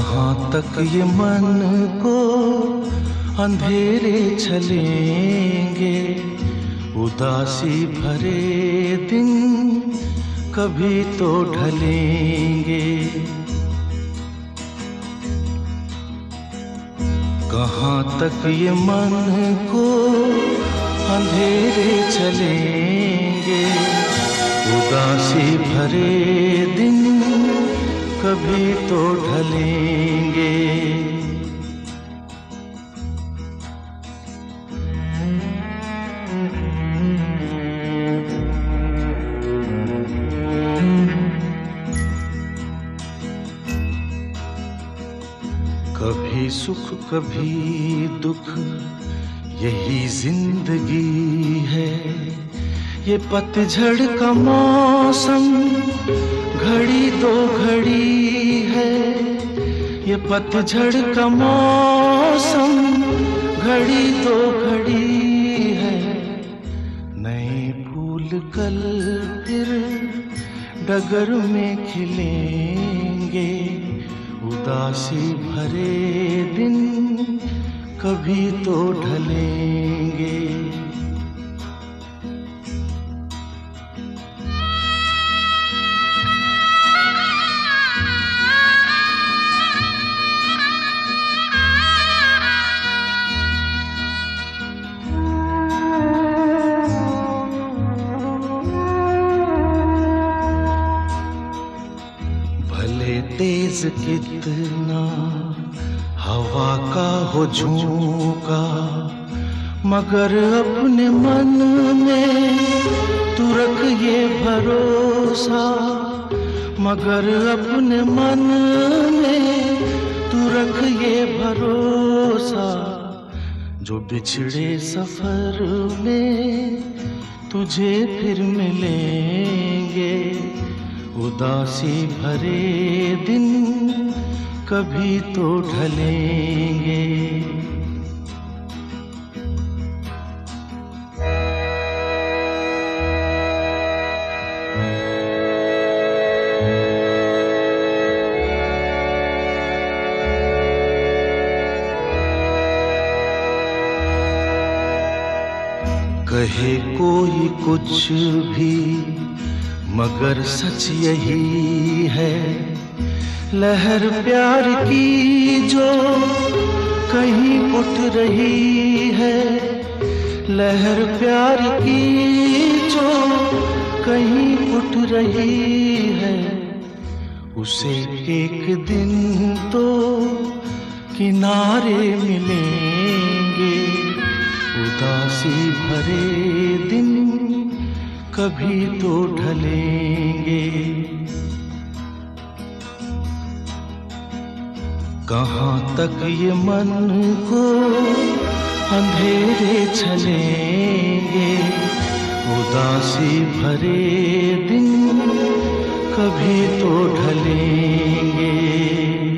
कहाँ तक ये मन को अंधेरे चलेंगे, उदासी भरे दिन कभी तो ढलेंगे। कहाँ तक ये मन को अंधेरे चलेंगे, उदासी भरे दिन कभी तो ढलेंगे। कभी सुख कभी दुख यही जिंदगी है, ये पतझड़ का मौसम घड़ी दो घड़ी है। ये पतझड़ का मौसम घड़ी दो घड़ी है। नए फूल कल फिर डगर में खिलेंगे, उदासी भरे दिन कभी तो ढलेंगे। तेज कितना हवा का हो झोंका, मगर अपने मन में तू रख ये भरोसा, मगर अपने मन में तू रख ये भरोसा। जो बिछड़े सफर में तुझे फिर मिलेंगे, उदासी भरे दिन कभी तो ढलेंगे। कहे कोई कुछ भी मगर सच यही है, लहर प्यार की जो कहीं उठ रही है, लहर प्यार की जो कहीं उठ रही है। उसे एक दिन तो किनारे मिलेंगे, उदासी भरे दिन कभी तो ढलेंगे। कहाँ तक ये मन को अंधेरे चलेंगे, उदासी भरे दिन कभी तो ढलेंगे।